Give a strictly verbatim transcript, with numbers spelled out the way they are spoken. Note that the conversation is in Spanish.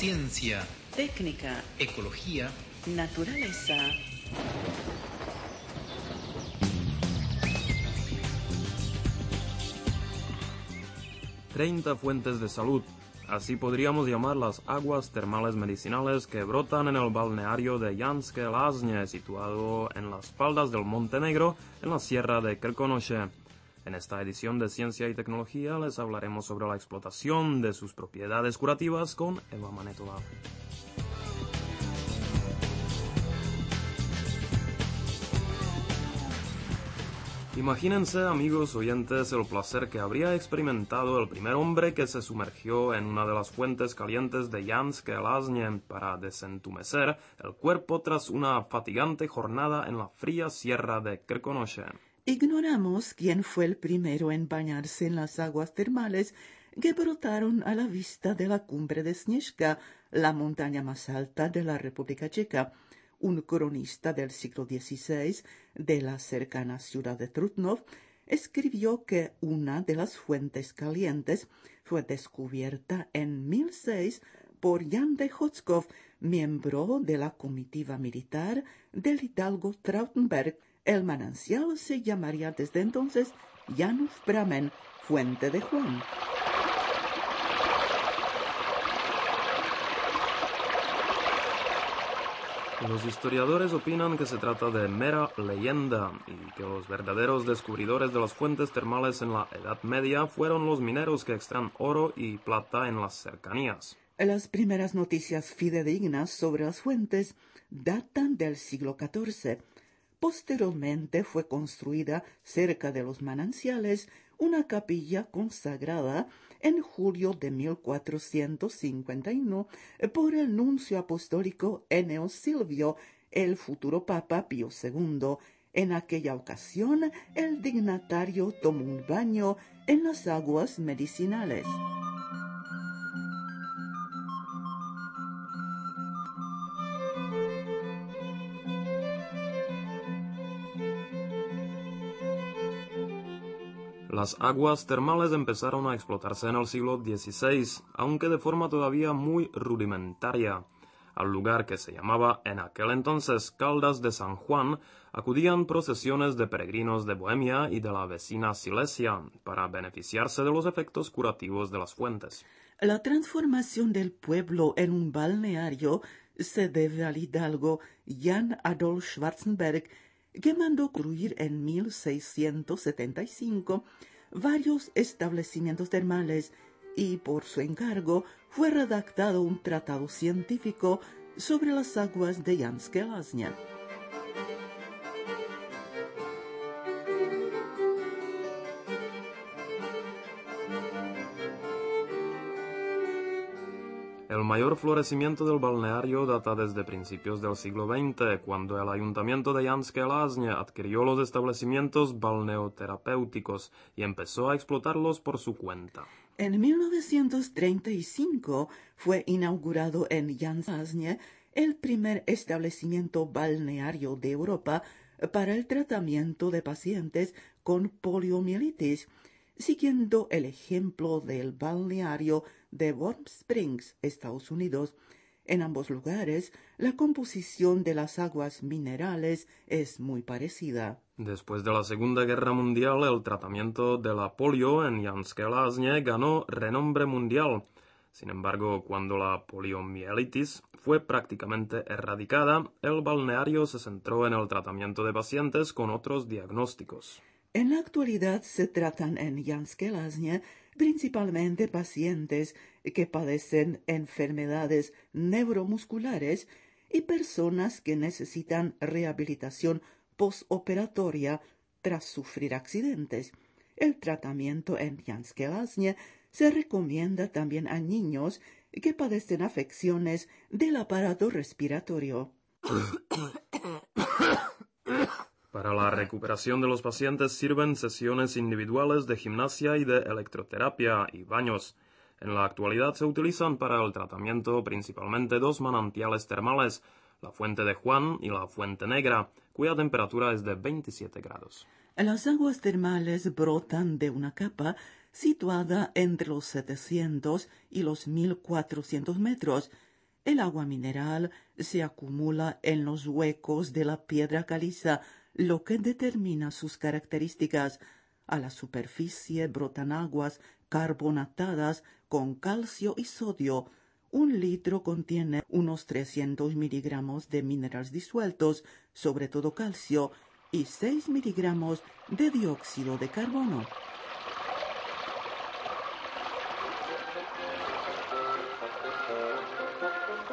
Ciencia, técnica, ecología, naturaleza. treinta fuentes de salud. Así podríamos llamar las aguas termales medicinales que brotan en el balneario de Janské Lázně, situado en las faldas del Monte Negro, en la sierra de Krkonoše. En esta edición de Ciencia y Tecnología les hablaremos sobre la explotación de sus propiedades curativas con Eva Manetová. Imagínense, amigos oyentes, el placer que habría experimentado el primer hombre que se sumergió en una de las fuentes calientes de Janské Lázně para desentumecer el cuerpo tras una fatigante jornada en la fría sierra de Krkonoše. Ignoramos quién fue el primero en bañarse en las aguas termales que brotaron a la vista de la cumbre de Sněžka, la montaña más alta de la República Checa. Un cronista del siglo dieciséis de la cercana ciudad de Trutnov escribió que una de las fuentes calientes fue descubierta en mil seis por Jan de Chodskov, miembro de la comitiva militar del hidalgo Trautenberg. El manantial se llamaría desde entonces Janus Bramen, Fuente de Juan. Los historiadores opinan que se trata de mera leyenda y que los verdaderos descubridores de las fuentes termales en la Edad Media fueron los mineros que extraen oro y plata en las cercanías. Las primeras noticias fidedignas sobre las fuentes datan del siglo catorce. Posteriormente fue construida cerca de los manantiales una capilla consagrada en julio de mil cuatrocientos cincuenta y uno por el nuncio apostólico Eneo Silvio, el futuro Papa Pío segundo. En aquella ocasión, el dignatario tomó un baño en las aguas medicinales. Las aguas termales empezaron a explotarse en el siglo dieciséis, aunque de forma todavía muy rudimentaria. Al lugar que se llamaba en aquel entonces Caldas de San Juan, acudían procesiones de peregrinos de Bohemia y de la vecina Silesia para beneficiarse de los efectos curativos de las fuentes. La transformación del pueblo en un balneario se debe al hidalgo Jan Adolf Schwarzenberg, que mandó construir en mil seiscientos setenta y cinco varios establecimientos termales y por su encargo fue redactado un tratado científico sobre las aguas de Janské Lázně. El mayor florecimiento del balneario data desde principios del siglo veinte, cuando el ayuntamiento de Janské Lázně adquirió los establecimientos balneoterapéuticos y empezó a explotarlos por su cuenta. En mil novecientos treinta y cinco fue inaugurado en Janské Lázně el primer establecimiento balneario de Europa para el tratamiento de pacientes con poliomielitis, siguiendo el ejemplo del balneario de Warm Springs, Estados Unidos. En ambos lugares, la composición de las aguas minerales es muy parecida. Después de la Segunda Guerra Mundial, el tratamiento de la polio en Janské Lázně ganó renombre mundial. Sin embargo, cuando la poliomielitis fue prácticamente erradicada, el balneario se centró en el tratamiento de pacientes con otros diagnósticos. En la actualidad se tratan en Janské Lázně principalmente pacientes que padecen enfermedades neuromusculares y personas que necesitan rehabilitación postoperatoria tras sufrir accidentes. El tratamiento en Janské Lázně se recomienda también a niños que padecen afecciones del aparato respiratorio. Para la recuperación de los pacientes sirven sesiones individuales de gimnasia y de electroterapia y baños. En la actualidad se utilizan para el tratamiento principalmente dos manantiales termales, la Fuente de Juan y la Fuente Negra, cuya temperatura es de veintisiete grados. Las aguas termales brotan de una capa situada entre los setecientos y los mil cuatrocientos metros, El agua mineral se acumula en los huecos de la piedra caliza, lo que determina sus características. A la superficie brotan aguas carbonatadas con calcio y sodio. Un litro contiene unos trescientos miligramos de minerales disueltos, sobre todo calcio, y seis miligramos de dióxido de carbono.